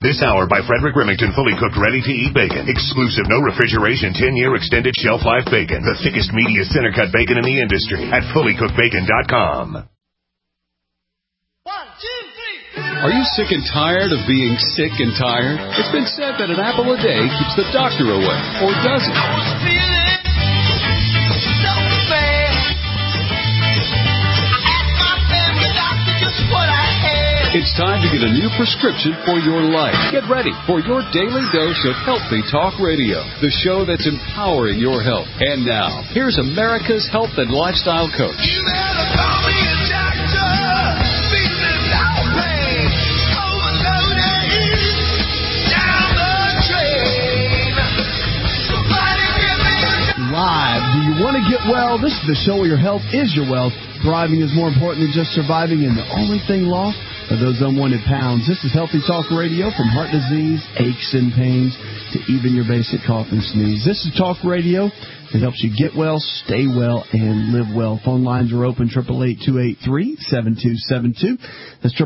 This hour by Frederick Remington, fully cooked, ready-to-eat bacon. Exclusive, no refrigeration, 10-year extended shelf life bacon. The thickest, meatiest center-cut bacon in the industry at fullycookedbacon.com. 1, 2, 3. Are you sick and tired of being sick and tired? It's been said that an apple a day keeps the doctor away, or does it? I was feeling so bad. I asked my family doctor just what I had. It's time to get a new prescription for your life. Get ready for your daily dose of Healthy Talk Radio, the show that's empowering your health. And now, here's America's health and lifestyle coach. You better call me a doctor. Feeling no pain. Overloaded. Down the drain. Somebody give me a live. Do you want to get well? This is the show where your health is your wealth. Thriving is more important than just surviving, and the only thing lost are those unwanted pounds. This is Healthy Talk Radio, from heart disease, aches and pains, to even your basic cough and sneeze. This is Talk Radio that helps you get well, stay well, and live well. Phone lines are open, 888-283-7272. That's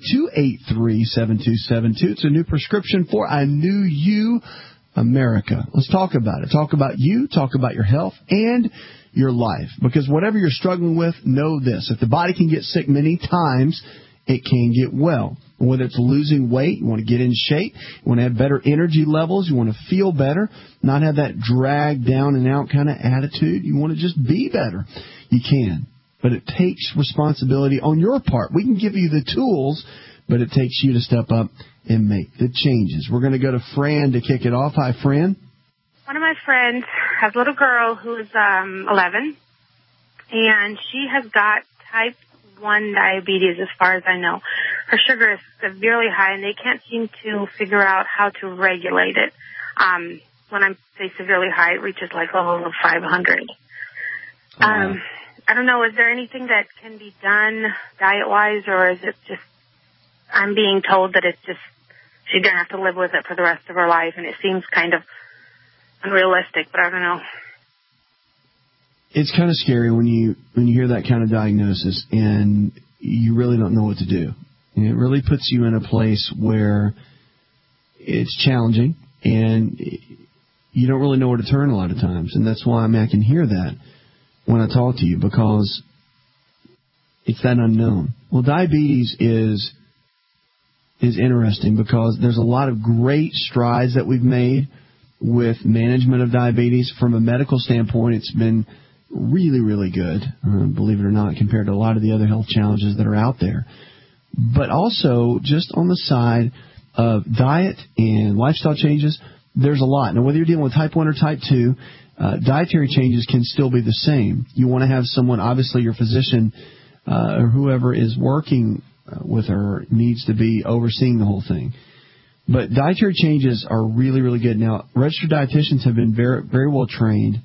888-283-7272. It's a new prescription for a new you, America. Let's talk about it. Talk about you, talk about your health, and your life. Because whatever you're struggling with, know this. If the body can get sick many times, it can get well. Whether it's losing weight, you want to get in shape, you want to have better energy levels, you want to feel better, not have that drag down and out kind of attitude, you want to just be better, you can. But it takes responsibility on your part. We can give you the tools, but it takes you to step up and make the changes. We're going to go to Fran to kick it off. Hi, Fran. One of my friends has a little girl who's 11, and she has got type 1 diabetes, as far as I know. Her sugar is severely high, and they can't seem to figure out how to regulate it. When I say severely high, it reaches like level of 500. I don't know, is there anything that can be done diet-wise, or is it just, I'm being told that it's just, she's going to have to live with it for the rest of her life, and it seems kind of unrealistic, but I don't know. It's kind of scary when you hear that kind of diagnosis and you really don't know what to do. And it really puts you in a place where it's challenging and you don't really know where to turn a lot of times. And that's why I can hear that when I talk to you, because it's that unknown. Well, diabetes is interesting because there's a lot of great strides that we've made with management of diabetes. From a medical standpoint, it's been really, really good, believe it or not, compared to a lot of the other health challenges that are out there. But also, just on the side of diet and lifestyle changes, there's a lot. Now, whether you're dealing with type 1 or type 2, dietary changes can still be the same. You want to have someone, obviously your physician or whoever is working with her needs to be overseeing the whole thing. But dietary changes are really, really good. Now, registered dietitians have been very, very well trained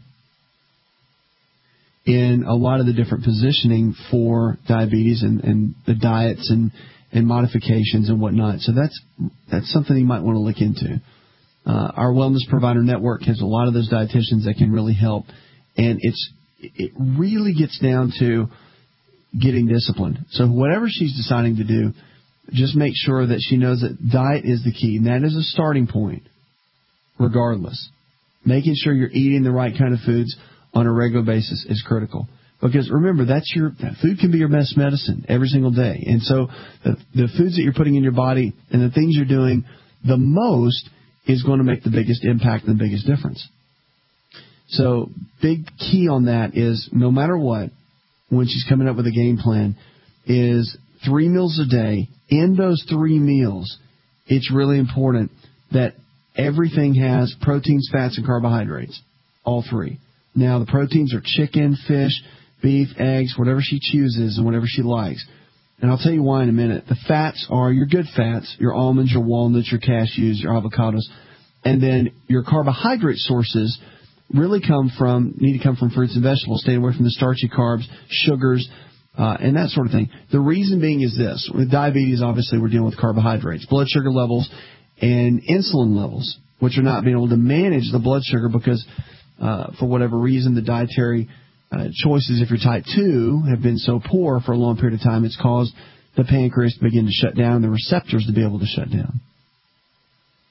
in a lot of the different positioning for diabetes and the diets and modifications and whatnot. So that's something you might want to look into. Our Wellness Provider Network has a lot of those dietitians that can really help. And it really gets down to getting disciplined. So whatever she's deciding to do, just make sure that she knows that diet is the key. And that is a starting point, regardless. Making sure you're eating the right kind of foods on a regular basis is critical. Because remember, that food can be your best medicine every single day. And so the foods that you're putting in your body and the things you're doing the most is going to make the biggest impact and the biggest difference. So big key on that is, no matter what, when she's coming up with a game plan, is 3 meals a day. In those 3 meals, it's really important that everything has proteins, fats, and carbohydrates, all 3. Now, the proteins are chicken, fish, beef, eggs, whatever she chooses and whatever she likes. And I'll tell you why in a minute. The fats are your good fats, your almonds, your walnuts, your cashews, your avocados. And then your carbohydrate sources really need to come from fruits and vegetables. Stay away from the starchy carbs, sugars, and that sort of thing. The reason being is this. With diabetes, obviously, we're dealing with carbohydrates, blood sugar levels, and insulin levels, which are not being able to manage the blood sugar because, for whatever reason, the dietary choices, if you're type 2, have been so poor for a long period of time, it's caused the pancreas to begin to shut down, the receptors to be able to shut down.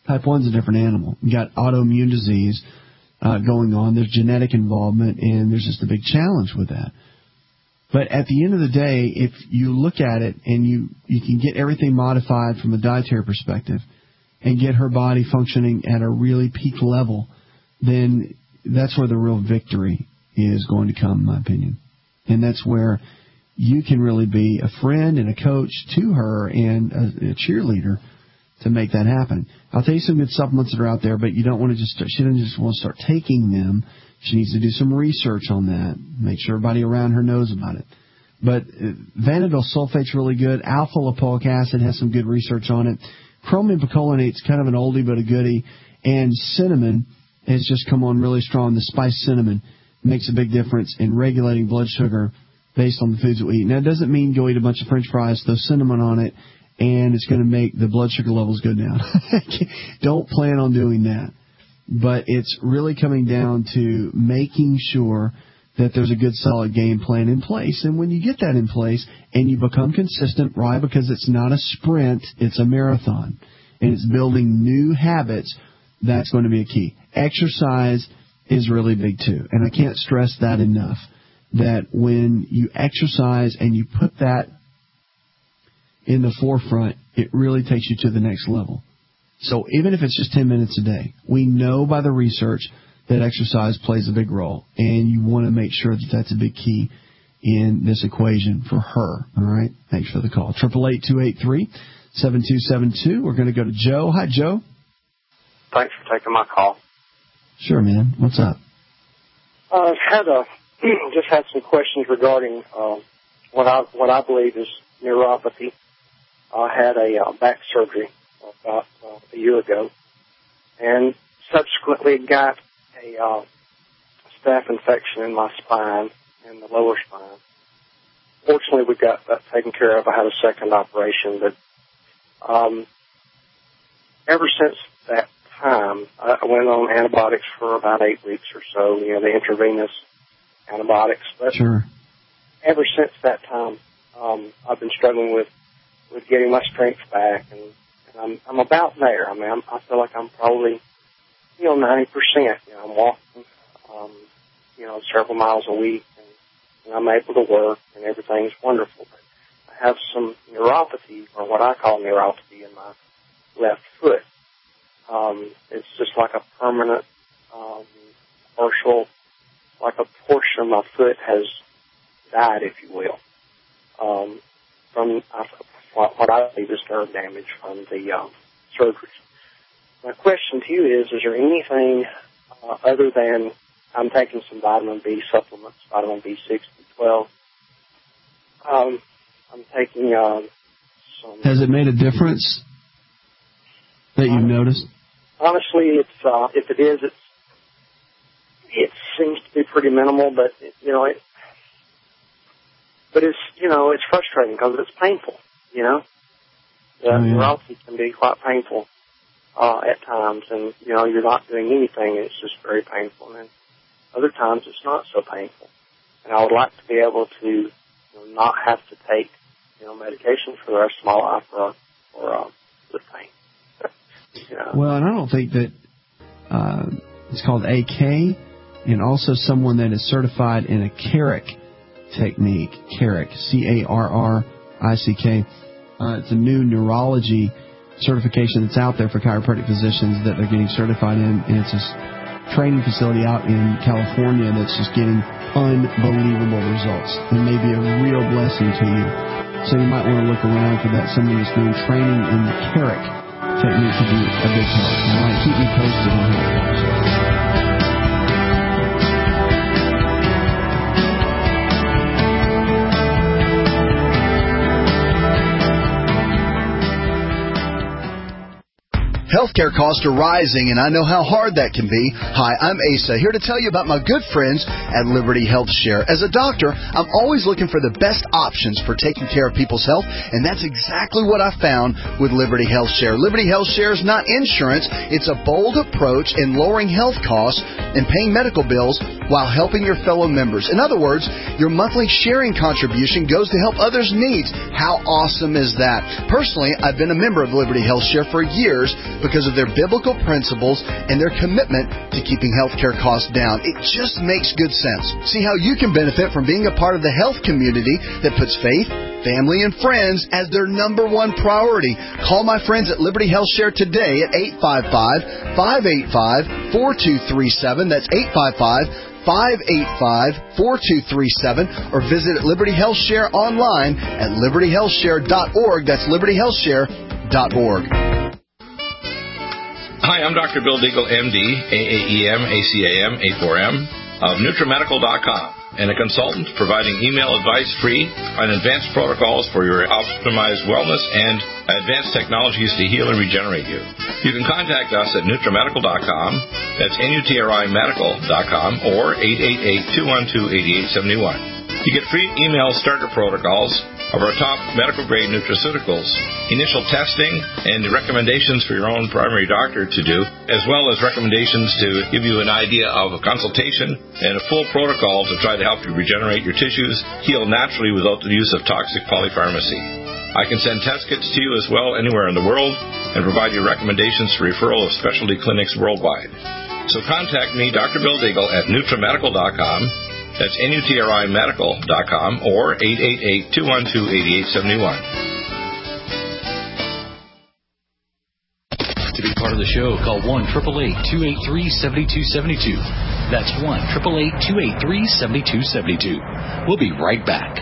Type 1 is a different animal. You got autoimmune disease going on. There's genetic involvement, and there's just a big challenge with that. But at the end of the day, if you look at it and you can get everything modified from a dietary perspective and get her body functioning at a really peak level, then that's where the real victory is going to come, in my opinion. And that's where you can really be a friend and a coach to her and a cheerleader to make that happen. I'll tell you some good supplements that are out there, but you don't want to she doesn't just want to start taking them. She needs to do some research on that, make sure everybody around her knows about it. But Vanadyl sulfate's really good. Alpha lipoic acid has some good research on it. Chromium picolinate's kind of an oldie but a goodie. And cinnamon has just come on really strong. The spiced cinnamon makes a big difference in regulating blood sugar based on the foods that we eat. Now, it doesn't mean go eat a bunch of French fries, throw cinnamon on it, and it's going to make the blood sugar levels go down. Don't plan on doing that. But it's really coming down to making sure that there's a good, solid game plan in place. And when you get that in place and you become consistent, right, because it's not a sprint, it's a marathon, and it's building new habits, that's going to be a key. Exercise is really big, too. And I can't stress that enough, that when you exercise and you put that in the forefront, it really takes you to the next level. So even if it's just 10 minutes a day, we know by the research that exercise plays a big role, and you want to make sure that that's a big key in this equation for her. All right? Thanks for the call. 888-283-7272. We're going to go to Joe. Hi, Joe. Thanks for taking my call. Sure, man. What's up? I've just had some questions regarding what I believe is neuropathy. I had a back surgery about a year ago, and subsequently got a staph infection in my spine, in the lower spine. Fortunately, we got that taken care of. I had a second operation, but ever since that time, I went on antibiotics for about 8 weeks or so, the intravenous antibiotics. But sure. Ever since that time, I've been struggling with getting my strength back, and I'm about there. I mean, I feel like I'm probably, 90%. I'm walking, several miles a week, and I'm able to work, and everything's wonderful. But I have some neuropathy, or what I call neuropathy, in my left foot. It's just like a permanent, partial, like a portion of my foot has died, if you will, from what I believe is nerve damage from the surgery. My question to you is there anything other than I'm taking some vitamin B supplements, vitamin B6, B12. I'm taking some... Has it made a difference that you've noticed? Honestly, it's if it is, it seems to be pretty minimal, but it's frustrating because it's painful. The neuropathy can be quite painful at times, and you're not doing anything, and it's just very painful. And other times it's not so painful. And I would like to be able to not have to take medication for the rest of my life for the pain. Well, and I don't think that it's called AK, and also someone that is certified in a Carrick technique, Carrick, C-A-R-R-I-C-K. It's a new neurology certification that's out there for chiropractic physicians that they're getting certified in, and it's a training facility out in California that's just getting unbelievable results. It may be a real blessing to you. So you might want to look around for that. Someone that's doing training in the Carrick technique could be a big help. All right, keep me posted on how it goes. Healthcare costs are rising, and I know how hard that can be. Hi, I'm Asa, here to tell you about my good friends at Liberty Health Share. As a doctor, I'm always looking for the best options for taking care of people's health, and that's exactly what I found with Liberty Health Share. Liberty Health Share is not insurance. It's a bold approach in lowering health costs and paying medical bills while helping your fellow members. In other words, your monthly sharing contribution goes to help others' needs. How awesome is that? Personally, I've been a member of Liberty Health Share for years because of their biblical principles and their commitment to keeping healthcare costs down. It just makes good sense. See how you can benefit from being a part of the health community that puts faith, family, and friends as their number one priority. Call my friends at Liberty Health Share today at 855-585-4237. That's 855-585-4237, or visit Liberty Health Share online at libertyhealthshare.org. That's libertyhealthshare.org. Hi, I'm Dr. Bill Deagle, MD, AAEM, ACAM, A4M, of NutriMedical.com, and a consultant providing email advice free on advanced protocols for your optimized wellness and advanced technologies to heal and regenerate you. You can contact us at NutriMedical.com, that's NutriMedical.com, or 888-212-8871. You get free email starter protocols of our top medical-grade nutraceuticals, initial testing, and recommendations for your own primary doctor to do, as well as recommendations to give you an idea of a consultation and a full protocol to try to help you regenerate your tissues, heal naturally without the use of toxic polypharmacy. I can send test kits to you as well anywhere in the world and provide you recommendations for referral of specialty clinics worldwide. So contact me, Dr. Bill Deagle, at NutriMedical.com. That's NutriMedical.com, or 888-212-8871. To be part of the show, call 1-888-283-7272. That's 1-888-283-7272. We'll be right back.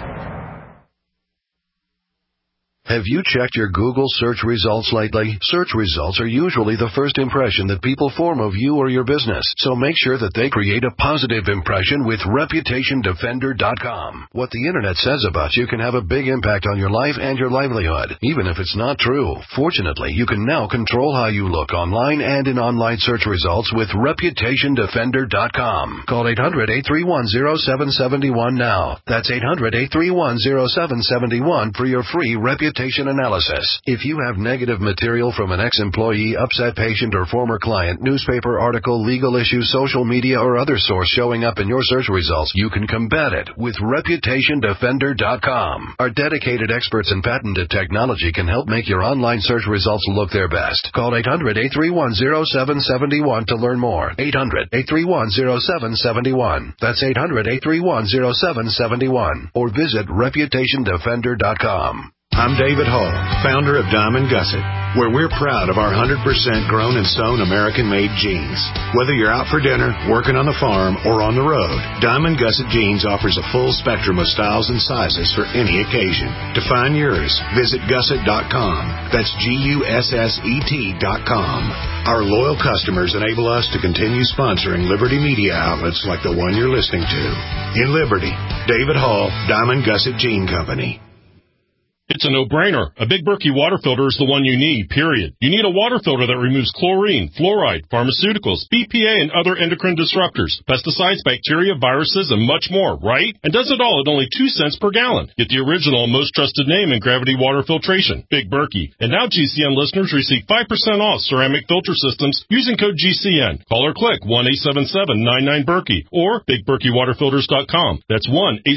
Have you checked your Google search results lately? Search results are usually the first impression that people form of you or your business, so make sure that they create a positive impression with ReputationDefender.com. What the Internet says about you can have a big impact on your life and your livelihood, even if it's not true. Fortunately, you can now control how you look online and in online search results with ReputationDefender.com. Call 800-831-0771 now. That's 800-831-0771 for your free reputation analysis. If you have negative material from an ex-employee, upset patient, or former client, newspaper article, legal issue, social media, or other source showing up in your search results, you can combat it with ReputationDefender.com. Our dedicated experts in patented technology can help make your online search results look their best. Call 800-831-0771 to learn more. 800-831-0771. That's 800-831-0771. Or visit ReputationDefender.com. I'm David Hall, founder of Diamond Gusset, where we're proud of our 100% grown and sewn American-made jeans. Whether you're out for dinner, working on the farm, or on the road, Diamond Gusset Jeans offers a full spectrum of styles and sizes for any occasion. To find yours, visit Gusset.com. That's Gusset.com. Our loyal customers enable us to continue sponsoring Liberty media outlets like the one you're listening to. In Liberty, David Hall, Diamond Gusset Jean Company. It's a no-brainer. A Big Berkey water filter is the one you need, period. You need a water filter that removes chlorine, fluoride, pharmaceuticals, BPA, and other endocrine disruptors, pesticides, bacteria, viruses, and much more, right? And does it all at only 2 cents per gallon. Get the original and most trusted name in gravity water filtration, Big Berkey. And now GCN listeners receive 5% off ceramic filter systems using code GCN. Call or click 1-877-99-BERKEY or BigBerkeyWaterFilters.com. That's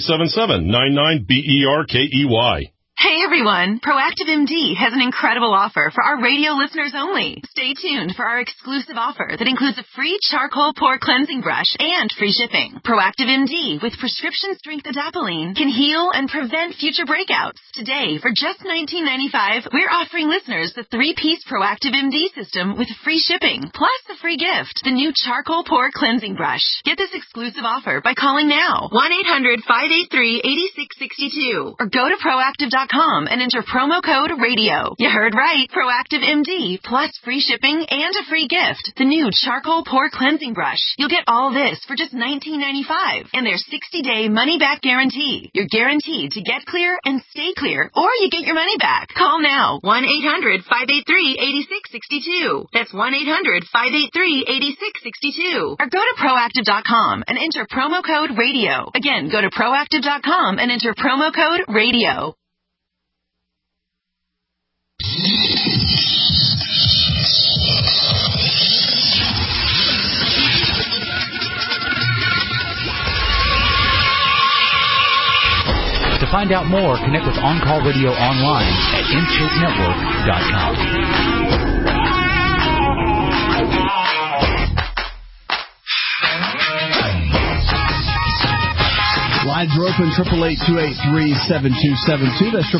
1-877-99-BERKEY. Hey everyone, Proactive MD has an incredible offer for our radio listeners only. Stay tuned for our exclusive offer that includes a free charcoal pore cleansing brush and free shipping. Proactive MD with prescription strength adapalene can heal and prevent future breakouts. Today, for just $19.95, we're offering listeners the 3-piece Proactive MD system with free shipping, plus the free gift, the new charcoal pore cleansing brush. Get this exclusive offer by calling now, 1-800-583-8662, or go to Proactive.com and enter promo code RADIO. You heard right. Proactive MD plus free shipping and a free gift. The new charcoal pore cleansing brush. You'll get all this for just $19.95 and their 60-day money-back guarantee. You're guaranteed to get clear and stay clear, or you get your money back. Call now. 1-800-583-8662. That's 1-800-583-8662. Or go to Proactive.com and enter promo code RADIO. Again, go to Proactive.com and enter promo code RADIO. To find out more, connect with On Call Radio online at InShapeNetwork.com. Lines are open, 888-283-7272. That's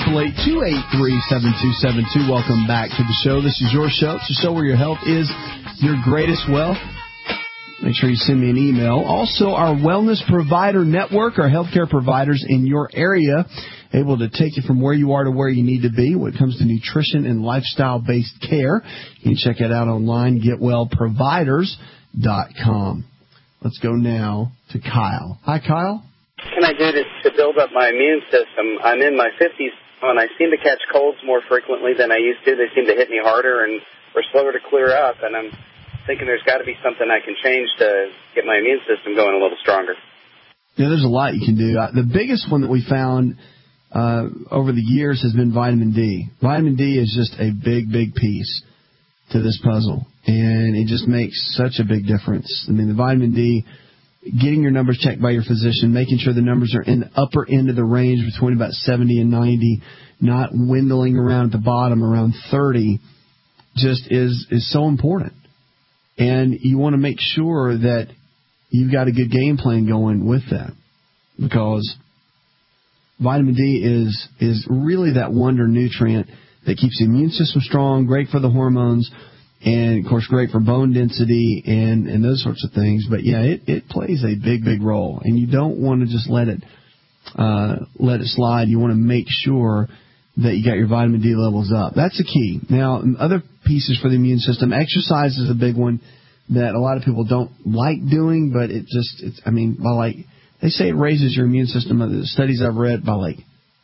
888-283-7272. Welcome back to the show. This is your show. It's a show where your health is your greatest wealth. Make sure you send me an email. Also, our Wellness Provider Network, our healthcare providers in your area, able to take you from where you are to where you need to be when it comes to nutrition and lifestyle-based care. You can check it out online, getwellproviders.com. Let's go now to Kyle. Hi, Kyle. What can I do to build up my immune system? I'm in my 50s, and I seem to catch colds more frequently than I used to. They seem to hit me harder and are slower to clear up, and I'm thinking there's got to be something I can change to get my immune system going a little stronger. Yeah, there's a lot you can do. The biggest one that we found over the years has been vitamin D. Vitamin D is just a big, big piece to this puzzle, and it just makes such a big difference. I mean, the vitamin D, getting your numbers checked by your physician, making sure the numbers are in the upper end of the range between about 70 and 90, not dwindling around at the bottom around 30, just is so important. And you want to make sure that you've got a good game plan going with that, because vitamin D is really that wonder nutrient that keeps the immune system strong, great for the hormones, and, of course, great for bone density and those sorts of things. But, yeah, it plays a big, big role. And you don't want to just let it slide. You want to make sure that you got your vitamin D levels up. That's the key. Now, other pieces for the immune system, exercise is a big one that a lot of people don't like doing, but they say it raises your immune system. The studies I've read by like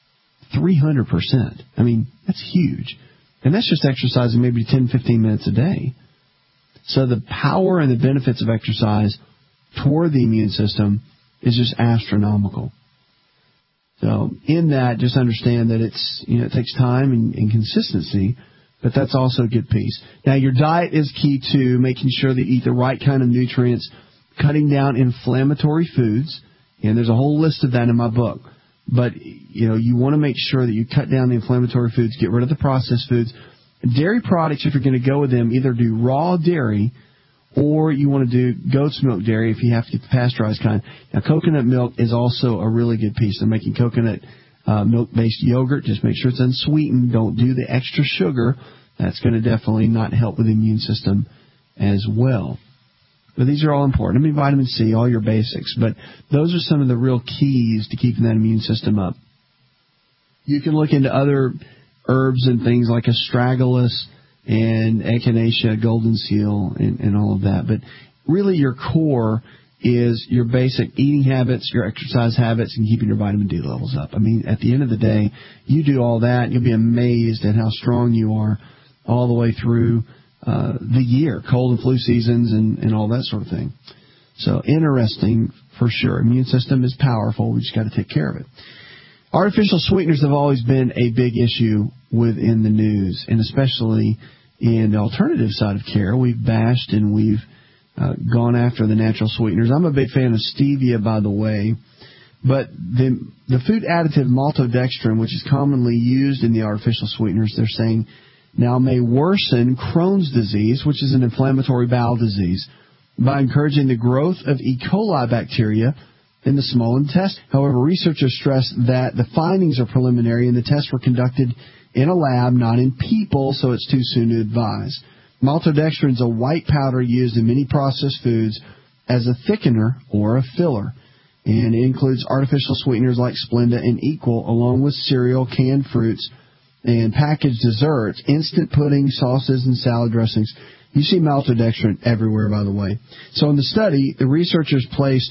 300%. I mean, that's huge. And that's just exercising maybe 10, 15 minutes a day. So the power and the benefits of exercise toward the immune system is just astronomical. So in that, just understand that it takes time and consistency, but that's also a good piece. Now, your diet is key to making sure that you eat the right kind of nutrients, cutting down inflammatory foods, and there's a whole list of that in my book. But, you want to make sure that you cut down the inflammatory foods, get rid of the processed foods. Dairy products, if you're going to go with them, either do raw dairy or you want to do goat's milk dairy if you have to get the pasteurized kind. Now, coconut milk is also a really good piece. They're making coconut milk-based yogurt. Just make sure it's unsweetened. Don't do the extra sugar. That's going to definitely not help with the immune system as well. But these are all important. I mean, vitamin C, all your basics. But those are some of the real keys to keeping that immune system up. You can look into other herbs and things like astragalus and echinacea, golden seal, and all of that. But really your core is your basic eating habits, your exercise habits, and keeping your vitamin D levels up. I mean, at the end of the day, you do all that, and you'll be amazed at how strong you are all the way through the year, cold and flu seasons and all that sort of thing. So interesting for sure. Immune system is powerful. We just got to take care of it. Artificial sweeteners have always been a big issue within the news, and especially in the alternative side of care. We've bashed and we've gone after the natural sweeteners. I'm a big fan of stevia, by the way, but the food additive maltodextrin, which is commonly used in the artificial sweeteners, they're saying now may worsen Crohn's disease, which is an inflammatory bowel disease, by encouraging the growth of E. coli bacteria in the small intestine. However, researchers stress that the findings are preliminary and the tests were conducted in a lab, not in people, so it's too soon to advise. Maltodextrin is a white powder used in many processed foods as a thickener or a filler, and it includes artificial sweeteners like Splenda and Equal, along with cereal, canned fruits, and packaged desserts, instant pudding, sauces, and salad dressings. You see maltodextrin everywhere, by the way. So in the study, the researchers placed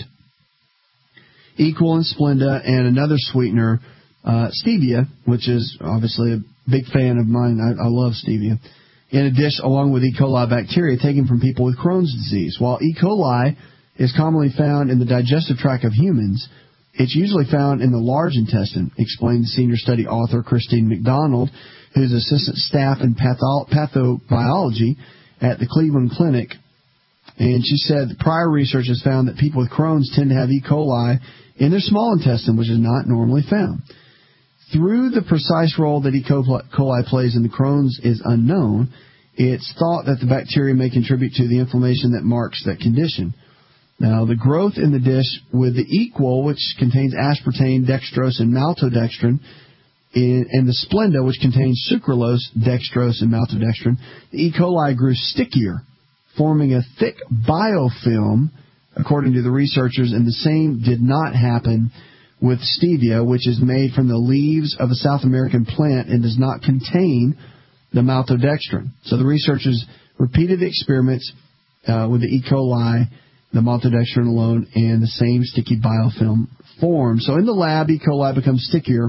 Equal and Splenda and another sweetener, stevia, which is obviously a big fan of mine. I love stevia, in a dish along with E. coli bacteria taken from people with Crohn's disease. While E. coli is commonly found in the digestive tract of humans, it's usually found in the large intestine, explained senior study author Christine McDonald, who's assistant staff in pathobiology at the Cleveland Clinic. And she said the prior research has found that people with Crohn's tend to have E. coli in their small intestine, which is not normally found. Through the precise role that E. coli plays in the Crohn's is unknown, it's thought that the bacteria may contribute to the inflammation that marks that condition. Now, the growth in the dish with the Equal, which contains aspartame, dextrose, and maltodextrin, and the Splenda, which contains sucralose, dextrose, and maltodextrin, the E. coli grew stickier, forming a thick biofilm, according to the researchers, and the same did not happen with stevia, which is made from the leaves of a South American plant and does not contain the maltodextrin. So the researchers repeated the experiments with the E. coli, the maltodextrin alone, and the same sticky biofilm formed. So in the lab, E. coli becomes stickier,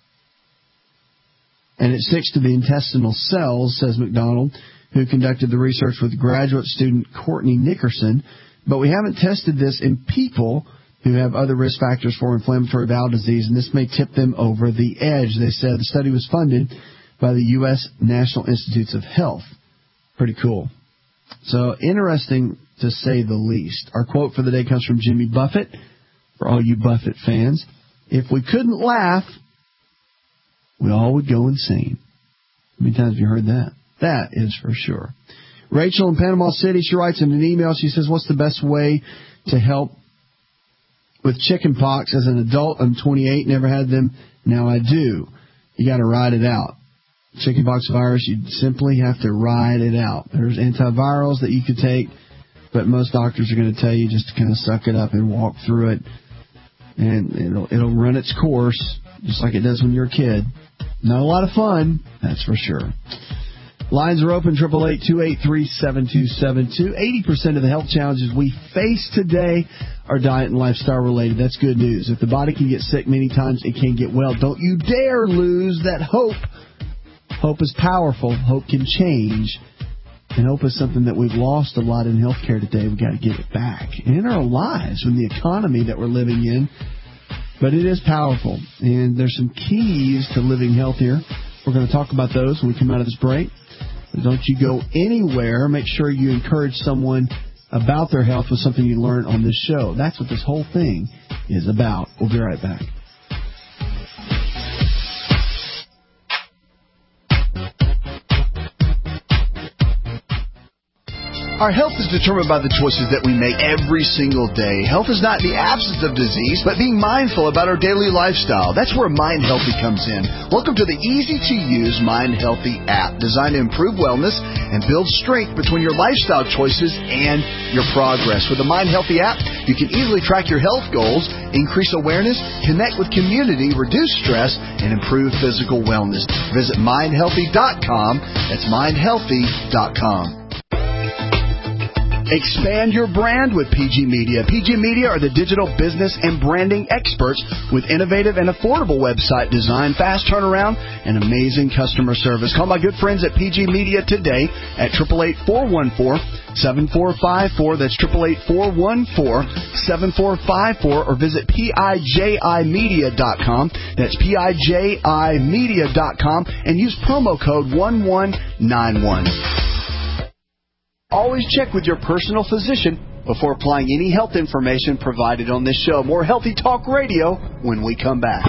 and it sticks to the intestinal cells, says McDonald, who conducted the research with graduate student Courtney Nickerson. But we haven't tested this in people who have other risk factors for inflammatory bowel disease, and this may tip them over the edge. They said the study was funded by the U.S. National Institutes of Health. Pretty cool. So interesting, to say the least. Our quote for the day comes from Jimmy Buffett, for all you Buffett fans. If we couldn't laugh, we all would go insane. How many times have you heard that? That is for sure. Rachel in Panama City, she writes in an email, she says, what's the best way to help with chicken pox? As an adult, I'm 28, never had them, now I do. You got to ride it out. Chickenpox virus, you simply have to ride it out. There's antivirals that you could take, but most doctors are going to tell you just to kind of suck it up and walk through it, and it'll run its course just like it does when you're a kid. Not a lot of fun, that's for sure. Lines are open, 888-283-7272. 80% of the health challenges we face today are diet and lifestyle related. That's good news. If the body can get sick many times, it can get well. Don't you dare lose that hope. Hope is powerful. Hope can change. And hope is something that we've lost a lot in healthcare today. We've got to get it back. And in our lives, in the economy that we're living in. But it is powerful. And there's some keys to living healthier. We're going to talk about those when we come out of this break. But don't you go anywhere. Make sure you encourage someone about their health with something you learn on this show. That's what this whole thing is about. We'll be right back. Our health is determined by the choices that we make every single day. Health is not the absence of disease, but being mindful about our daily lifestyle. That's where Mind Healthy comes in. Welcome to the easy-to-use Mind Healthy app, designed to improve wellness and build strength between your lifestyle choices and your progress. With the Mind Healthy app, you can easily track your health goals, increase awareness, connect with community, reduce stress, and improve physical wellness. Visit mindhealthy.com. That's mindhealthy.com. Expand your brand with PG Media. PG Media are the digital business and branding experts with innovative and affordable website design, fast turnaround, and amazing customer service. Call my good friends at PG Media today at 888-414-7454. That's 888-414-7454, or visit PIJImedia.com. That's PIJImedia.com, and use promo code 1191. Always check with your personal physician before applying any health information provided on this show. More Healthy Talk Radio when we come back.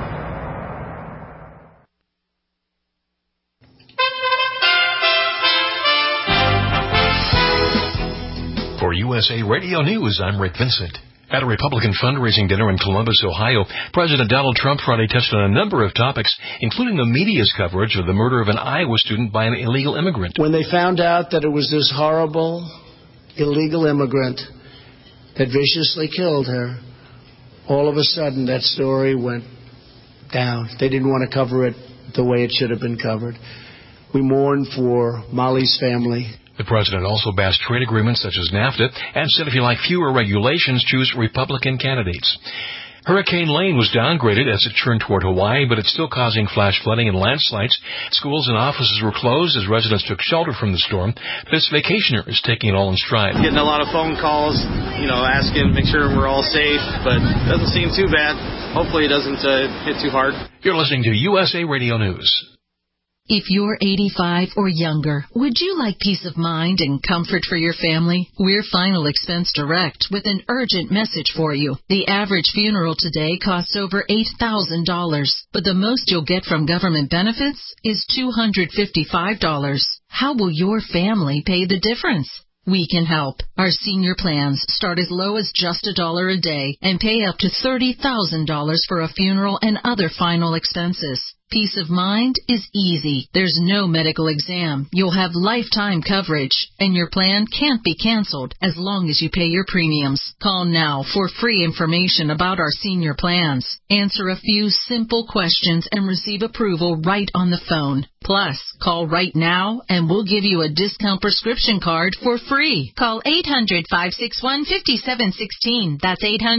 For USA Radio News, I'm Rick Vincent. At a Republican fundraising dinner in Columbus, Ohio, President Donald Trump Friday touched on a number of topics, including the media's coverage of the murder of an Iowa student by an illegal immigrant. When they found out that it was this horrible illegal immigrant that viciously killed her, all of a sudden that story went down. They didn't want to cover it the way it should have been covered. We mourn for Molly's family. The president also bashed trade agreements such as NAFTA and said if you like fewer regulations, choose Republican candidates. Hurricane Lane was downgraded as it churned toward Hawaii, but it's still causing flash flooding and landslides. Schools and offices were closed as residents took shelter from the storm. This vacationer is taking it all in stride. Getting a lot of phone calls, asking, make sure we're all safe, but it doesn't seem too bad. Hopefully it doesn't hit too hard. You're listening to USA Radio News. If you're 85 or younger, would you like peace of mind and comfort for your family? We're Final Expense Direct with an urgent message for you. The average funeral today costs over $8,000, but the most you'll get from government benefits is $255. How will your family pay the difference? We can help. Our senior plans start as low as just $1 a day and pay up to $30,000 for a funeral and other final expenses. Peace of mind is easy. There's no medical exam. You'll have lifetime coverage, and your plan can't be canceled as long as you pay your premiums. Call now for free information about our senior plans. Answer a few simple questions and receive approval right on the phone. Plus, call right now and we'll give you a discount prescription card for free. Call 800-561-5716. That's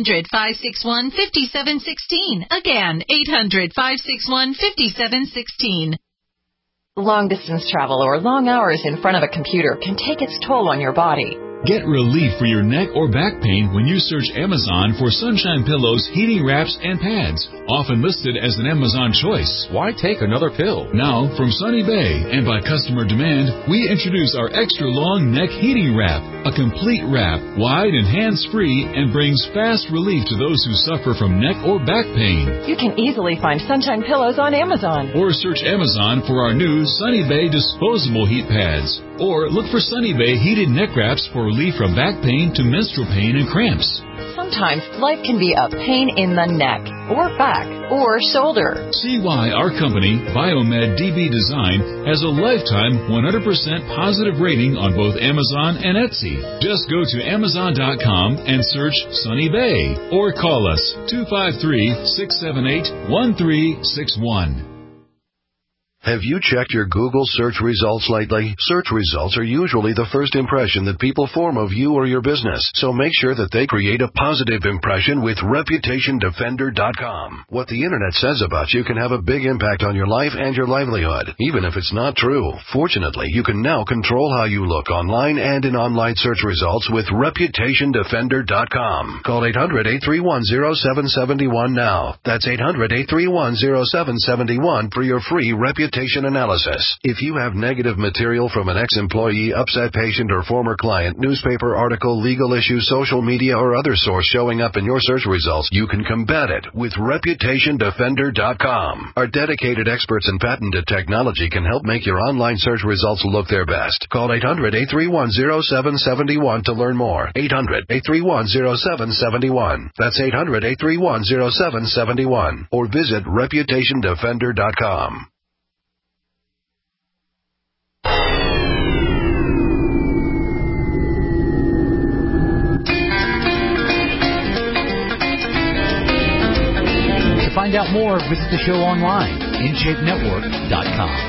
800-561-5716. Again, 800-561-5716. Long-distance travel or long hours in front of a computer can take its toll on your body. Get relief for your neck or back pain when you search Amazon for Sunshine Pillows, heating wraps, and pads, often listed as an Amazon choice. Why take another pill? Now, from Sunny Bay, and by customer demand, we introduce our extra long neck heating wrap, a complete wrap, wide and hands-free, and brings fast relief to those who suffer from neck or back pain. You can easily find Sunshine Pillows on Amazon. Or search Amazon for our new Sunny Bay disposable heat pads. Or look for Sunny Bay heated neck wraps for relief from back pain to menstrual pain and cramps. Sometimes life can be a pain in the neck, or back, or shoulder. See why our company, Biomed DB Design, has a lifetime 100% positive rating on both Amazon and Etsy. Just go to Amazon.com and search Sunny Bay, or call us 253-678-1361. Have you checked your Google search results lately? Search results are usually the first impression that people form of you or your business, so make sure that they create a positive impression with ReputationDefender.com. What the Internet says about you can have a big impact on your life and your livelihood, even if it's not true. Fortunately, you can now control how you look online and in online search results with ReputationDefender.com. Call 800-831-0771 now. That's 800-831-0771 for your free reputation analysis. If you have negative material from an ex-employee, upset patient, or former client, newspaper article, legal issue, social media, or other source showing up in your search results, you can combat it with ReputationDefender.com. Our dedicated experts in patented technology can help make your online search results look their best. Call 800-831-0771 to learn more. 800-831-0771. That's 800-831-0771. Or visit ReputationDefender.com. To find out more, visit the show online, InShapeNetwork.com.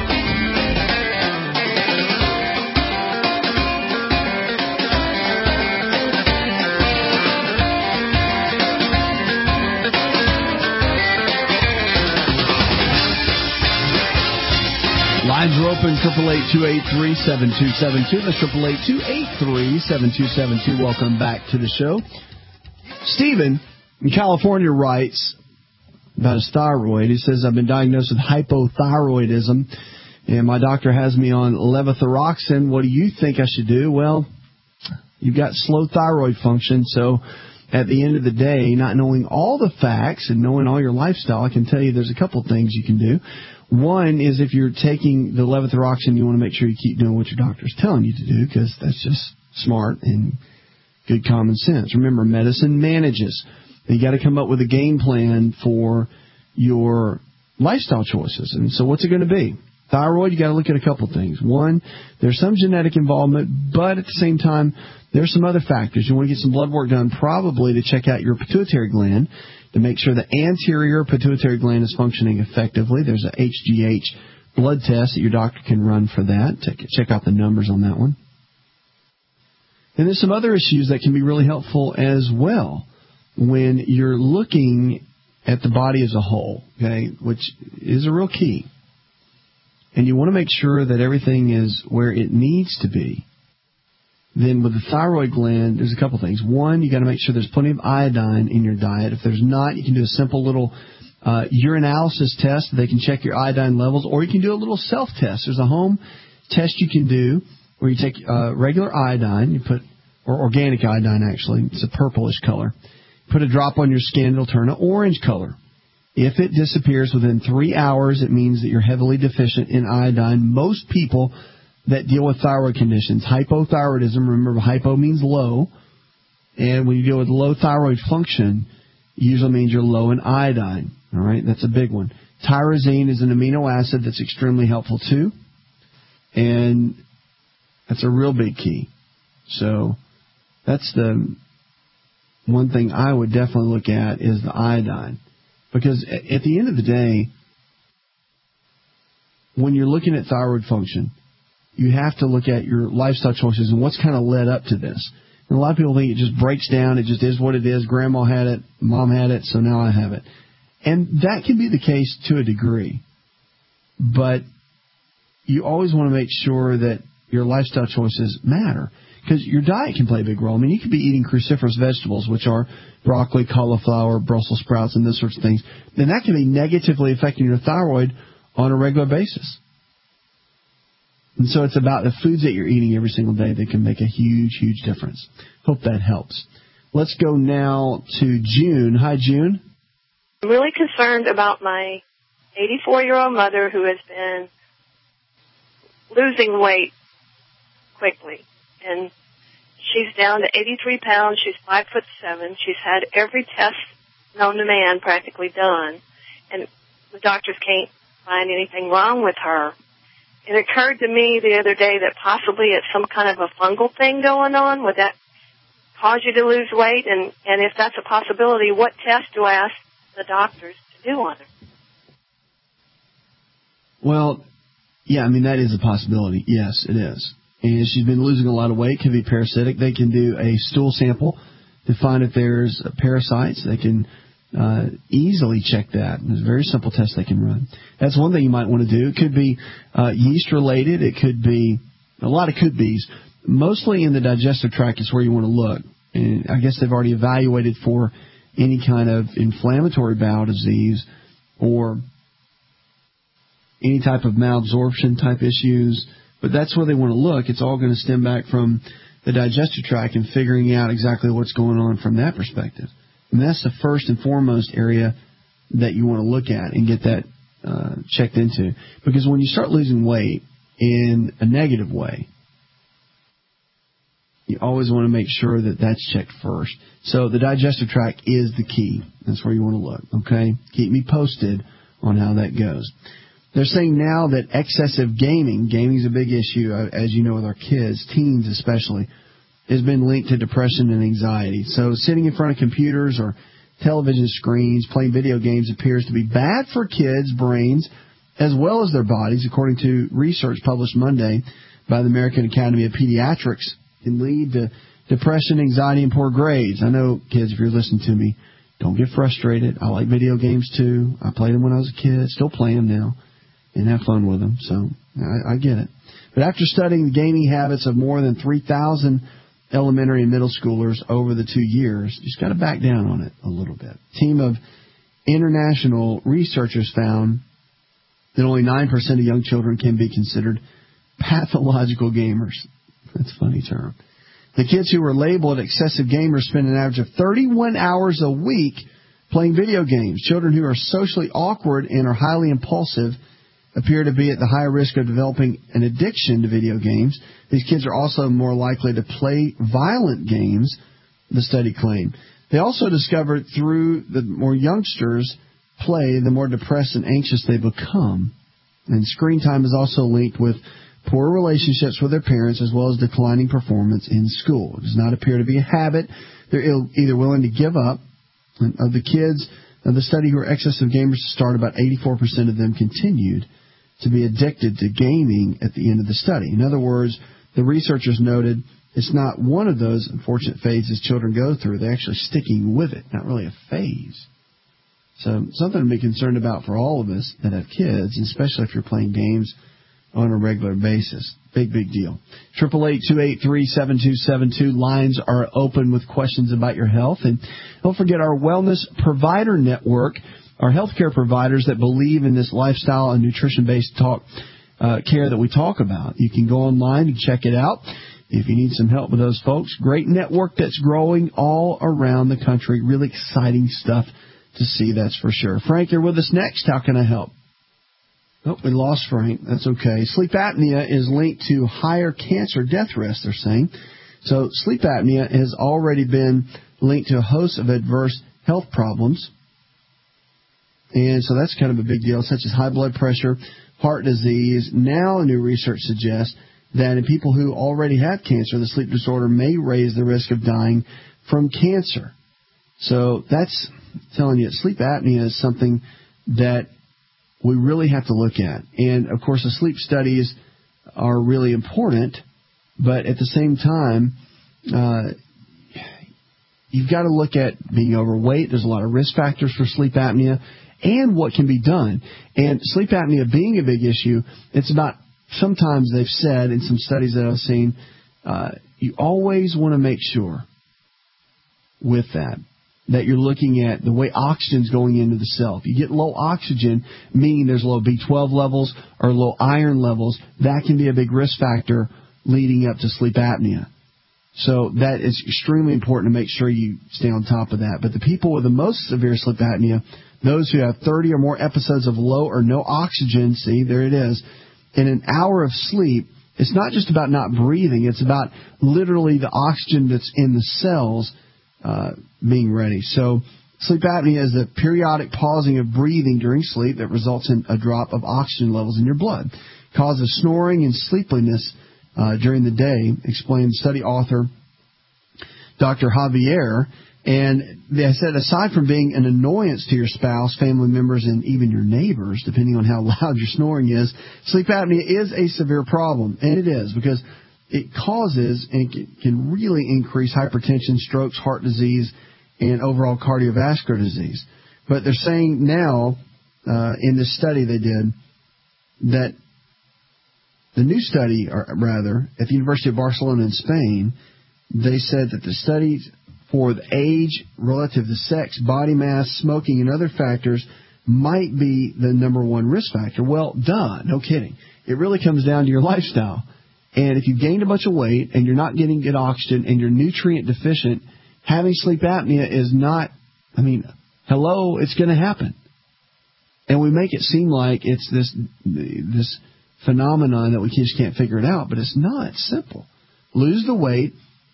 Lines are open, 888-283-7272. That's 888-283-7272. Welcome back to the show. Stephen in California writes about his thyroid. He says, I've been diagnosed with hypothyroidism, and my doctor has me on levothyroxine. What do you think I should do? Well, you've got slow thyroid function, so at the end of the day, not knowing all the facts and knowing all your lifestyle, I can tell you there's a couple things you can do. One is if you're taking the levothyroxine, you want to make sure you keep doing what your doctor's telling you to do, because that's just smart and good common sense. Remember, medicine manages. You got to come up with a game plan for your lifestyle choices. And so what's it going to be? Thyroid, you got to look at a couple things. One, there's some genetic involvement, but at the same time, there's some other factors. You want to get some blood work done, probably to check out your pituitary gland, to make sure the anterior pituitary gland is functioning effectively. There's a HGH blood test that your doctor can run for that. Check out the numbers on that one. And there's some other issues that can be really helpful as well when you're looking at the body as a whole, okay, which is a real key. And you want to make sure that everything is where it needs to be. Then with the thyroid gland, there's a couple things. One, you got to make sure there's plenty of iodine in your diet. If there's not, you can do a simple little urinalysis test. They can check your iodine levels, or you can do a little self-test. There's a home test you can do where you take regular iodine, you put, or organic iodine actually, it's a purplish color. Put a drop on your skin, it'll turn an orange color. If it disappears within 3 hours, it means that you're heavily deficient in iodine. Most people that deal with thyroid conditions, hypothyroidism, remember hypo means low, and when you deal with low thyroid function, it usually means you're low in iodine. All right, that's a big one. Tyrosine is an amino acid that's extremely helpful too, and that's a real big key. So that's the one thing I would definitely look at is the iodine. Because at the end of the day, when you're looking at thyroid function, you have to look at your lifestyle choices and what's kind of led up to this. And a lot of people think it just breaks down, it just is what it is. Grandma had it, mom had it, so now I have it. And that can be the case to a degree. But you always want to make sure that your lifestyle choices matter. Because your diet can play a big role. I mean, you could be eating cruciferous vegetables, which are broccoli, cauliflower, Brussels sprouts, and those sorts of things. Then that can be negatively affecting your thyroid on a regular basis. And so it's about the foods that you're eating every single day that can make a huge, huge difference. Hope that helps. Let's go now to June. Hi, June. I'm really concerned about my 84-year-old mother who has been losing weight quickly. And she's down to 83 pounds. She's 5'7". She's had every test known to man practically done. And the doctors can't find anything wrong with her. It occurred to me the other day that possibly it's some kind of a fungal thing going on. Would that cause you to lose weight? And if that's a possibility, what test do I ask the doctors to do on her? Well, yeah, I mean, that is a possibility. Yes, it is. And she's been losing a lot of weight, could be parasitic. They can do a stool sample to find if there's parasites. They can easily check that. There's a very simple test they can run. That's one thing you might want to do. It could be yeast-related. It could be a lot of could be's. Mostly in the digestive tract is where you want to look. And I guess they've already evaluated for any kind of inflammatory bowel disease or any type of malabsorption type issues. But that's where they want to look. It's all going to stem back from the digestive tract and figuring out exactly what's going on from that perspective. And that's the first and foremost area that you want to look at and get that checked into. Because when you start losing weight in a negative way, you always want to make sure that that's checked first. So the digestive tract is the key. That's where you want to look, okay? Keep me posted on how that goes. They're saying now that excessive gaming is a big issue, as you know, with our kids, teens especially, has been linked to depression and anxiety. So sitting in front of computers or television screens, playing video games appears to be bad for kids' brains as well as their bodies, according to research published Monday by the American Academy of Pediatrics. Can lead to depression, anxiety, and poor grades. I know, kids, if you're listening to me, don't get frustrated. I like video games, too. I played them when I was a kid, still play them now, and have fun with them, so I get it. But after studying the gaming habits of more than 3,000 elementary and middle schoolers over the 2 years, you just got to back down on it a little bit. A team of international researchers found that only 9% of young children can be considered pathological gamers. That's a funny term. The kids who were labeled excessive gamers spend an average of 31 hours a week playing video games. Children who are socially awkward and are highly impulsive appear to be at the higher risk of developing an addiction to video games. These kids are also more likely to play violent games, the study claimed. They also discovered through the more youngsters play, the more depressed and anxious they become. And screen time is also linked with poor relationships with their parents as well as declining performance in school. It does not appear to be a habit. They're either willing to give up. And of the kids of the study who were excessive gamers to start, about 84% of them continued to be addicted to gaming at the end of the study. In other words, the researchers noted it's not one of those unfortunate phases children go through. They're actually sticking with it, not really a phase. So something to be concerned about for all of us that have kids, especially if you're playing games on a regular basis. Big deal. 888-283-7272. Lines are open with questions about your health. And don't forget our Wellness Provider Network, our healthcare providers that believe in this lifestyle and nutrition-based care that we talk about. You can go online and check it out if you need some help with those folks. Great network that's growing all around the country. Really exciting stuff to see, that's for sure. Frank, you're with us next. How can I help? Oh, we lost Frank. That's okay. Sleep apnea is linked to higher cancer death risk, they're saying. So sleep apnea has already been linked to a host of adverse health problems. And so that's kind of a big deal, such as high blood pressure, heart disease. Now new research suggests that in people who already have cancer, the sleep disorder may raise the risk of dying from cancer. So that's telling you sleep apnea is something that we really have to look at. And, of course, the sleep studies are really important, but at the same time, you've got to look at being overweight. There's a lot of risk factors for sleep apnea and what can be done. And sleep apnea being a big issue, it's about, sometimes they've said in some studies that I've seen, you always want to make sure with that you're looking at the way oxygen's going into the cell. If you get low oxygen, meaning there's low B12 levels or low iron levels, that can be a big risk factor leading up to sleep apnea. So that is extremely important to make sure you stay on top of that. But the people with the most severe sleep apnea, those who have 30 or more episodes of low or no oxygen, see, there it is, in an hour of sleep, it's not just about not breathing. It's about literally the oxygen that's in the cells being ready. So sleep apnea is a periodic pausing of breathing during sleep that results in a drop of oxygen levels in your blood. Causes snoring and sleepiness during the day, explained study author Dr. Javier. And they said aside from being an annoyance to your spouse, family members, and even your neighbors, depending on how loud your snoring is, sleep apnea is a severe problem. And it is, because it causes and can really increase hypertension, strokes, heart disease, and overall cardiovascular disease. But they're saying now, in this study they did, that the new study, or rather, at the University of Barcelona in Spain, they said that the studies for the age relative to sex, body mass, smoking, and other factors might be the number one risk factor. Well, duh, no kidding. It really comes down to your lifestyle. And if you've gained a bunch of weight and you're not getting good oxygen and you're nutrient deficient, having sleep apnea is not, hello, it's going to happen. And we make it seem like it's this phenomenon that we just can't figure it out, but it's not. It's simple. Lose the weight,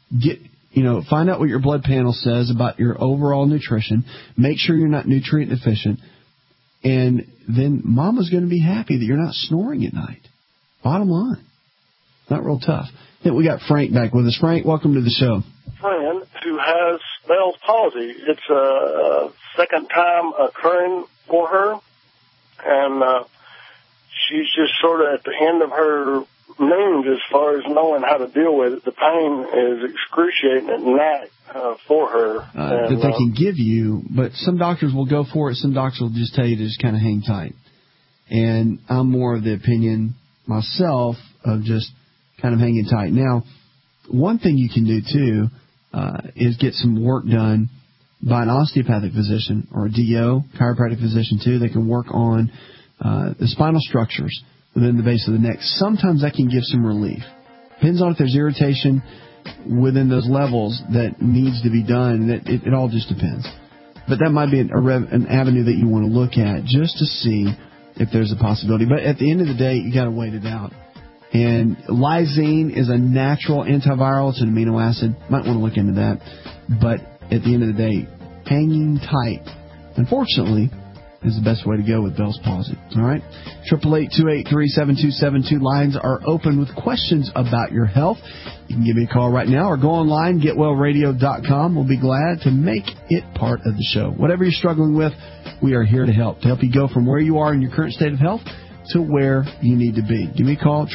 find out what your blood panel says about your overall nutrition, make sure you're not nutrient deficient, and then mama's going to be happy that you're not snoring at night. Bottom line. Not real tough. Then we got Frank back with us. Frank, welcome to the show. Friend who has Bell's palsy. It's a second time occurring for her, and she's just sort of at the end of her means as far as knowing how to deal with it. The pain is excruciating at night for her. That they can give you, but some doctors will go for it. Some doctors will just tell you to just kind of hang tight. And I'm more of the opinion myself of just kind of hanging tight. Now, one thing you can do, too, is get some work done by an osteopathic physician or a DO, chiropractic physician, too. They can work on the spinal structures within the base of the neck. Sometimes that can give some relief. Depends on if there's irritation within those levels that needs to be done. It all just depends. But that might be an avenue that you want to look at just to see if there's a possibility. But at the end of the day, you got to wait it out. And lysine is a natural antiviral. It's an amino acid. Might want to look into that. But at the end of the day, hanging tight, unfortunately, is the best way to go with Bell's palsy. All right? 888-283-7272. Lines are open with questions about your health. You can give me a call right now or go online, getwellradio.com. We'll be glad to make it part of the show. Whatever you're struggling with, we are here to help you go from where you are in your current state of health to where you need to be. Give me a call,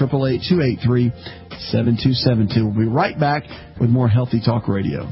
888-283-7272. We'll be right back with more Healthy Talk Radio.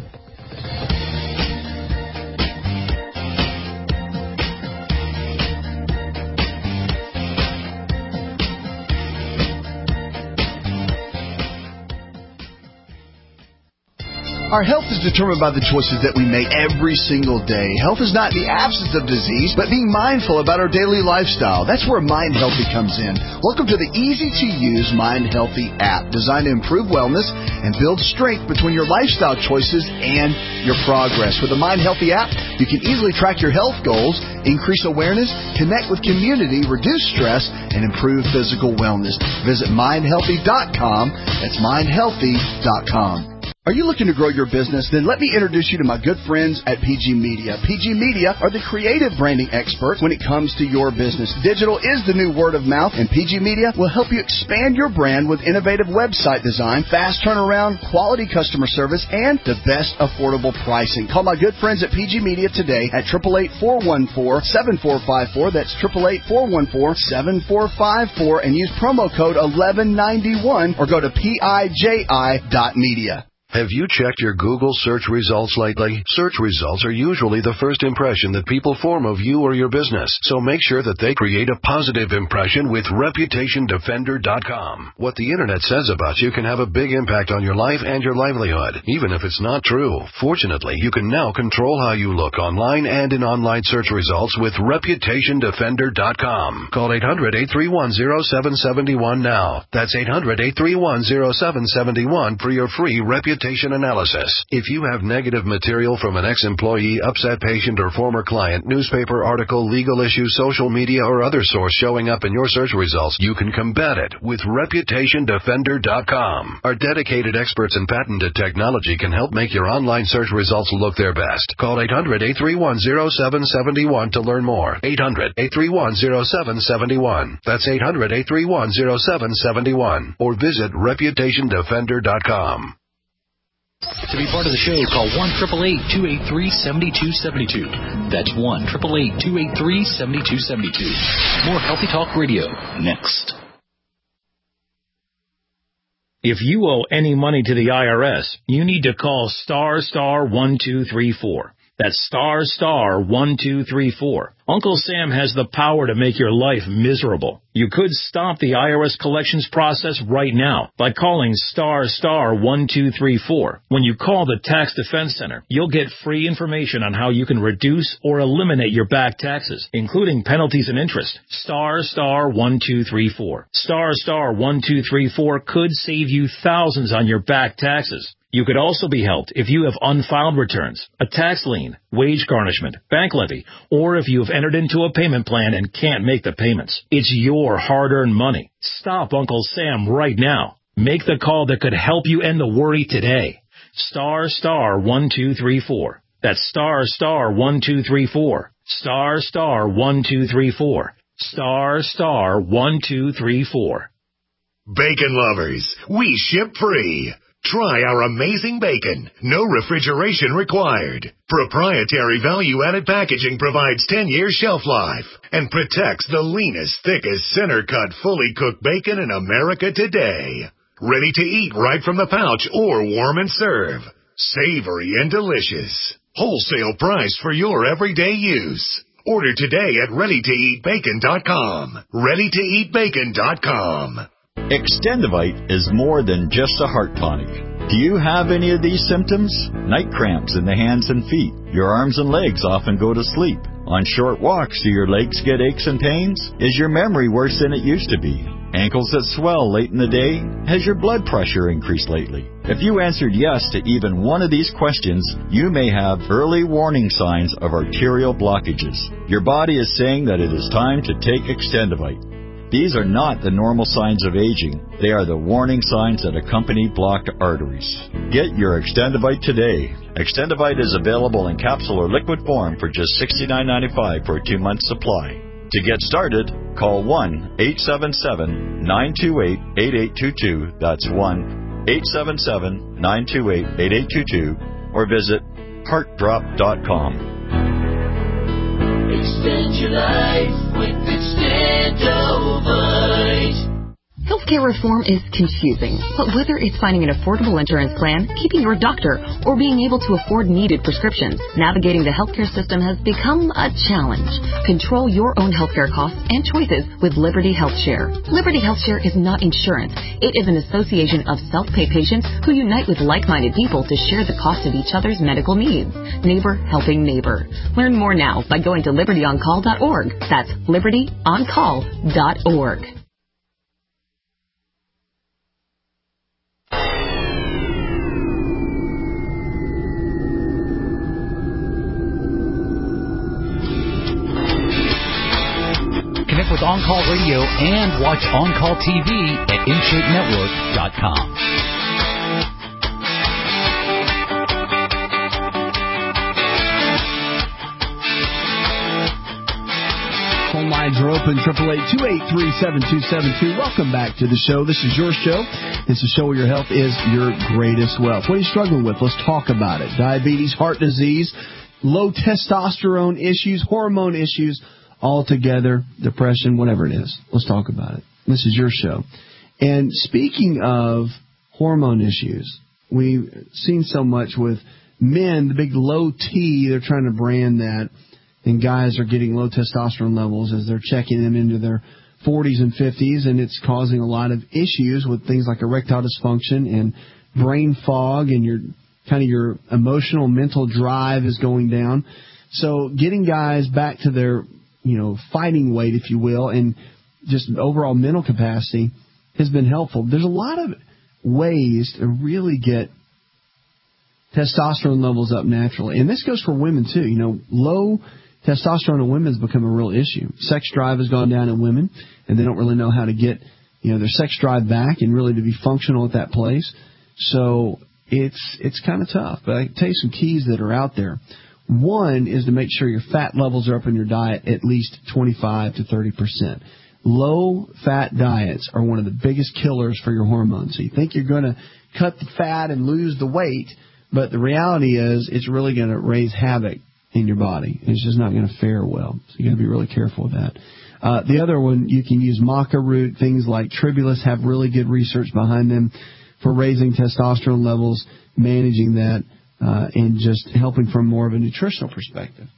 Our health is determined by the choices that we make every single day. Health is not the absence of disease, but being mindful about our daily lifestyle. That's where Mind Healthy comes in. Welcome to the easy-to-use Mind Healthy app, designed to improve wellness and build strength between your lifestyle choices and your progress. With the Mind Healthy app, you can easily track your health goals, increase awareness, connect with community, reduce stress, and improve physical wellness. Visit mindhealthy.com. That's mindhealthy.com. Are you looking to grow your business? Then let me introduce you to my good friends at PG Media. PG Media are the creative branding experts when it comes to your business. Digital is the new word of mouth, and PG Media will help you expand your brand with innovative website design, fast turnaround, quality customer service, and the best affordable pricing. Call my good friends at PG Media today at 888-414-7454. That's 888-414-7454, and use promo code 1191 or go to PIJI.media. Have you checked your Google search results lately? Search results are usually the first impression that people form of you or your business, so make sure that they create a positive impression with ReputationDefender.com. What the Internet says about you can have a big impact on your life and your livelihood, even if it's not true. Fortunately, you can now control how you look online and in online search results with ReputationDefender.com. Call 800-831-0771 now. That's 800-831-0771 for your free reputation analysis. If you have negative material from an ex-employee, upset patient, or former client, newspaper article, legal issue, social media, or other source showing up in your search results, you can combat it with ReputationDefender.com. Our dedicated experts in patented technology can help make your online search results look their best. Call 800-831-0771 to learn more. 800-831-0771. That's 800-831-0771. Or visit ReputationDefender.com. To be part of the show, call 1-888-283-7272. That's 1-888-283-7272. More Healthy Talk Radio next. If you owe any money to the IRS, you need to call *1234. That's *1234. Uncle Sam has the power to make your life miserable. You could stop the IRS collections process right now by calling *1234. When you call the Tax Defense Center, you'll get free information on how you can reduce or eliminate your back taxes, including penalties and interest. *1234. *1234 could save you thousands on your back taxes. You could also be helped if you have unfiled returns, a tax lien, wage garnishment, bank levy, or if you have entered into a payment plan and can't make the payments. It's your hard-earned money. Stop Uncle Sam right now. Make the call that could help you end the worry today. *1234. That's *1234. *1234. *1234. Bacon lovers, we ship free. Try our amazing bacon. No refrigeration required. Proprietary value-added packaging provides 10-year shelf life and protects the leanest, thickest, center-cut, fully cooked bacon in America today. Ready to eat right from the pouch or warm and serve. Savory and delicious. Wholesale price for your everyday use. Order today at ReadyToEatBacon.com. ReadyToEatBacon.com. Extendivite is more than just a heart tonic. Do you have any of these symptoms? Night cramps in the hands and feet. Your arms and legs often go to sleep. On short walks, do your legs get aches and pains? Is your memory worse than it used to be? Ankles that swell late in the day? Has your blood pressure increased lately? If you answered yes to even one of these questions, you may have early warning signs of arterial blockages. Your body is saying that it is time to take Extendivite. These are not the normal signs of aging. They are the warning signs that accompany blocked arteries. Get your Extendivite today. Extendivite is available in capsule or liquid form for just $69.95 for a 2-month supply. To get started, call 1-877-928-8822. That's 1-877-928-8822. Or visit heartdrop.com. Extend your life with Extendovite. Healthcare reform is confusing, but whether it's finding an affordable insurance plan, keeping your doctor, or being able to afford needed prescriptions, navigating the healthcare system has become a challenge. Control your own healthcare costs and choices with Liberty HealthShare. Liberty HealthShare is not insurance. It is an association of self-pay patients who unite with like-minded people to share the cost of each other's medical needs. Neighbor helping neighbor. Learn more now by going to libertyoncall.org. That's libertyoncall.org. Connect with On Call Radio and watch On Call TV at InShapeNetwork.com. Phone lines are open, 888-283-7272. Welcome back to the show. This is your show. It's a show where your health is your greatest wealth. What are you struggling with? Let's talk about it. Diabetes, heart disease, low testosterone issues, hormone issues, all together, depression, whatever it is. Let's talk about it. This is your show. And speaking of hormone issues, we've seen so much with men, the big low T, they're trying to brand that, and guys are getting low testosterone levels as they're checking them into their 40s and 50s, and it's causing a lot of issues with things like erectile dysfunction and brain fog, and your emotional, mental drive is going down. So getting guys back to their fighting weight, if you will, and just overall mental capacity has been helpful. There's a lot of ways to really get testosterone levels up naturally. And this goes for women, too. Low testosterone in women has become a real issue. Sex drive has gone down in women, and they don't really know how to get their sex drive back and really to be functional at that place. So it's kind of tough. But I can tell you some keys that are out there. One is to make sure your fat levels are up in your diet at least 25 to 30%. Low-fat diets are one of the biggest killers for your hormones. So you think you're going to cut the fat and lose the weight, but the reality is it's really going to raise havoc in your body. It's just not going to fare well. So you got to be really careful with that. The other one, you can use maca root. Things like Tribulus have really good research behind them for raising testosterone levels, managing that, and just helping from more of a nutritional perspective.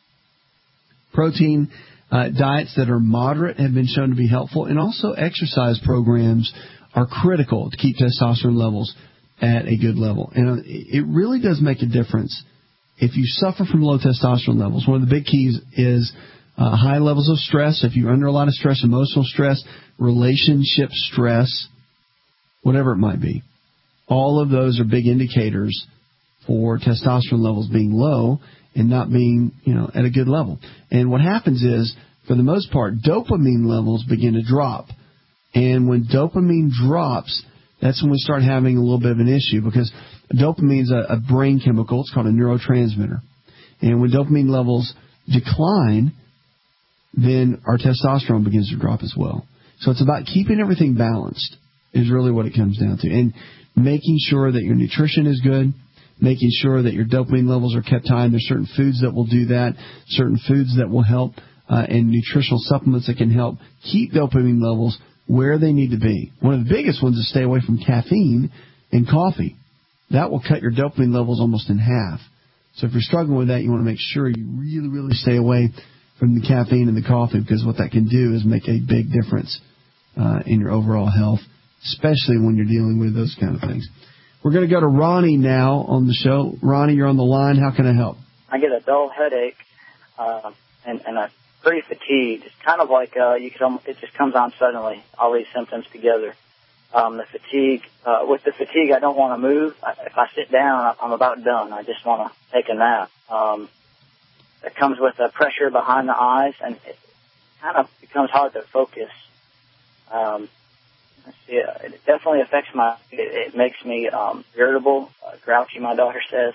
Protein diets that are moderate have been shown to be helpful, and also exercise programs are critical to keep testosterone levels at a good level. And it really does make a difference if you suffer from low testosterone levels. One of the big keys is high levels of stress. If you're under a lot of stress, emotional stress, relationship stress, whatever it might be, all of those are big indicators for testosterone levels being low and not being, at a good level. And what happens is, for the most part, dopamine levels begin to drop. And when dopamine drops, that's when we start having a little bit of an issue, because dopamine is a brain chemical. It's called a neurotransmitter. And when dopamine levels decline, then our testosterone begins to drop as well. So it's about keeping everything balanced is really what it comes down to. And making sure that your nutrition is good, making sure that your dopamine levels are kept high. And there's certain foods that will do that, certain foods that will help, and nutritional supplements that can help keep dopamine levels where they need to be. One of the biggest ones is stay away from caffeine and coffee. That will cut your dopamine levels almost in half. So if you're struggling with that, you want to make sure you really, really stay away from the caffeine and the coffee, because what that can do is make a big difference in your overall health, especially when you're dealing with those kind of things. We're going to go to Ronnie now on the show. Ronnie, you're on the line. How can I help? I get a dull headache and I'm pretty fatigued. It's kind of like it just comes on suddenly, all these symptoms together. With the fatigue, I don't want to move. If I sit down, I'm about done. I just want to take a nap. It comes with a pressure behind the eyes, and it kind of becomes hard to focus. It definitely affects it makes me irritable, grouchy, my daughter says.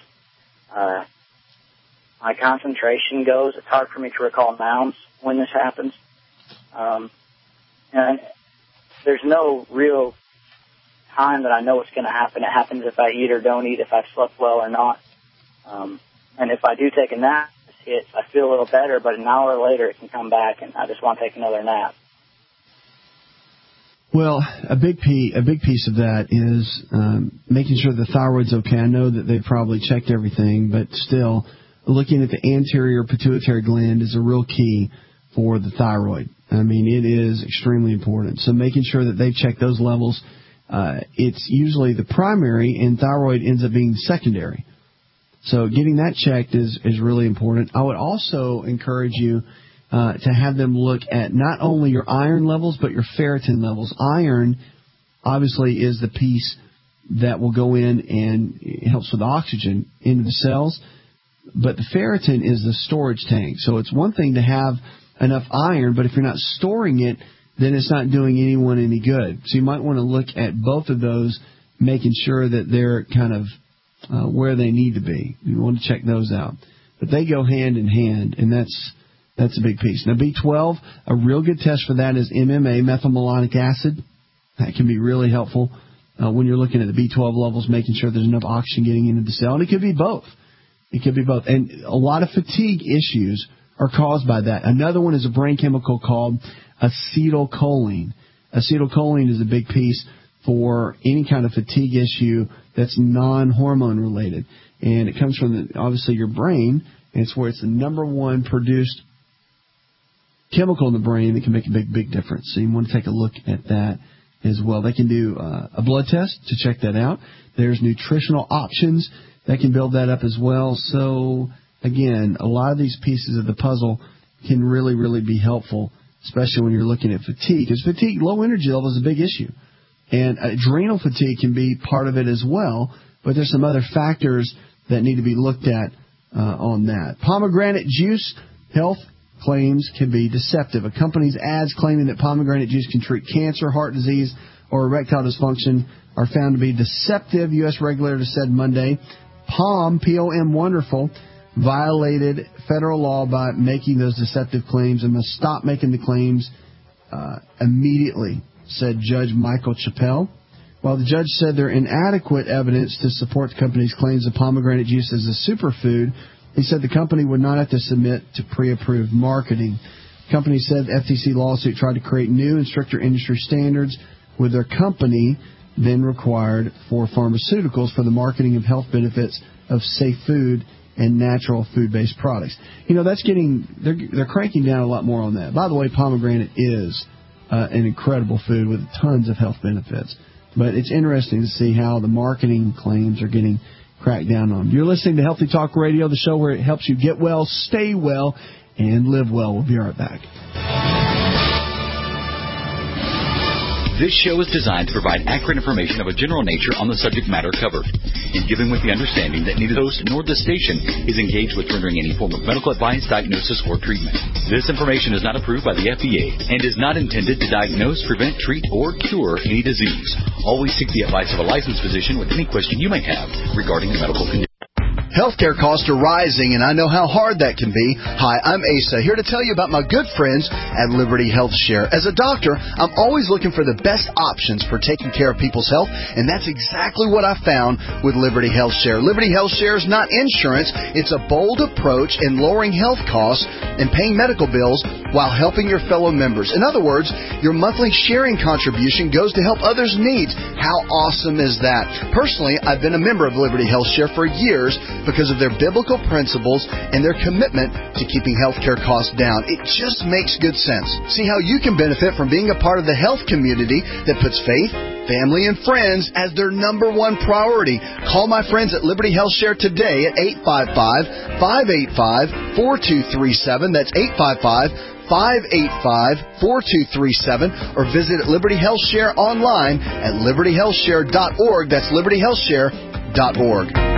My concentration goes. It's hard for me to recall nouns when this happens. And there's no real time that I know it's going to happen. It happens if I eat or don't eat, if I've slept well or not. And if I do take a nap, I feel a little better, but an hour later it can come back, and I just want to take another nap. Well, a big piece of that is making sure the thyroid's okay. I know that they've probably checked everything, but still, looking at the anterior pituitary gland is a real key for the thyroid. I mean, it is extremely important. So making sure that they check those levels, it's usually the primary, and thyroid ends up being secondary. So getting that checked is really important. I would also encourage you to have them look at not only your iron levels, but your ferritin levels. Iron, obviously, is the piece that will go in and it helps with oxygen into the cells. But the ferritin is the storage tank. So it's one thing to have enough iron, but if you're not storing it, then it's not doing anyone any good. So you might want to look at both of those, making sure that they're kind of where they need to be. You want to check those out. But they go hand in hand, and that's a big piece. Now, B12, a real good test for that is MMA, methylmalonic acid. That can be really helpful when you're looking at the B12 levels, making sure there's enough oxygen getting into the cell. And it could be both. It could be both. And a lot of fatigue issues are caused by that. Another one is a brain chemical called acetylcholine. Acetylcholine is a big piece for any kind of fatigue issue that's non-hormone related. And it comes from, obviously, your brain, and it's where it's the number one produced chemical in the brain that can make a big difference. So you want to take a look at that as well. They can do a blood test to check that out. There's nutritional options that can build that up as well. So, again, a lot of these pieces of the puzzle can really, really be helpful, especially when you're looking at fatigue. Because fatigue, low energy level is a big issue. And adrenal fatigue can be part of it as well, but there's some other factors that need to be looked at on that. Pomegranate juice health claims can be deceptive. A company's ads claiming that pomegranate juice can treat cancer, heart disease, or erectile dysfunction are found to be deceptive, U.S. regulators said Monday. POM, P-O-M, wonderful, violated federal law by making those deceptive claims and must stop making the claims immediately, said Judge Michael Chappell. While the judge said there inadequate evidence to support the company's claims of pomegranate juice as a superfood, he said the company would not have to submit to pre-approved marketing. The company said the FTC lawsuit tried to create new and stricter industry standards with their company then required for pharmaceuticals for the marketing of health benefits of safe food and natural food-based products. You know, that's they're cranking down a lot more on that. By the way, pomegranate is an incredible food with tons of health benefits. But it's interesting to see how the marketing claims are getting cracked down on. You're listening to Healthy Talk Radio, the show where it helps you get well, stay well, and live well. We'll be right back. This show is designed to provide accurate information of a general nature on the subject matter covered, in giving with the understanding that neither the host nor the station is engaged with rendering any form of medical advice, diagnosis, or treatment. This information is not approved by the FDA and is not intended to diagnose, prevent, treat, or cure any disease. Always seek the advice of a licensed physician with any question you may have regarding a medical condition. Healthcare costs are rising, and I know how hard that can be. Hi, I'm Asa, here to tell you about my good friends at Liberty Health Share. As a doctor, I'm always looking for the best options for taking care of people's health, and that's exactly what I found with Liberty Health Share. Liberty Health Share is not insurance. It's a bold approach in lowering health costs and paying medical bills while helping your fellow members. In other words, your monthly sharing contribution goes to help others' needs. How awesome is that? Personally, I've been a member of Liberty Health Share for years because of their biblical principles and their commitment to keeping healthcare costs down. It just makes good sense. See how you can benefit from being a part of the health community that puts faith, family, and friends as their number one priority. Call my friends at Liberty Health Share today at 855-585-4237. That's 855-585-4237, or visit Liberty Health Share online at libertyhealthshare.org. That's libertyhealthshare.org.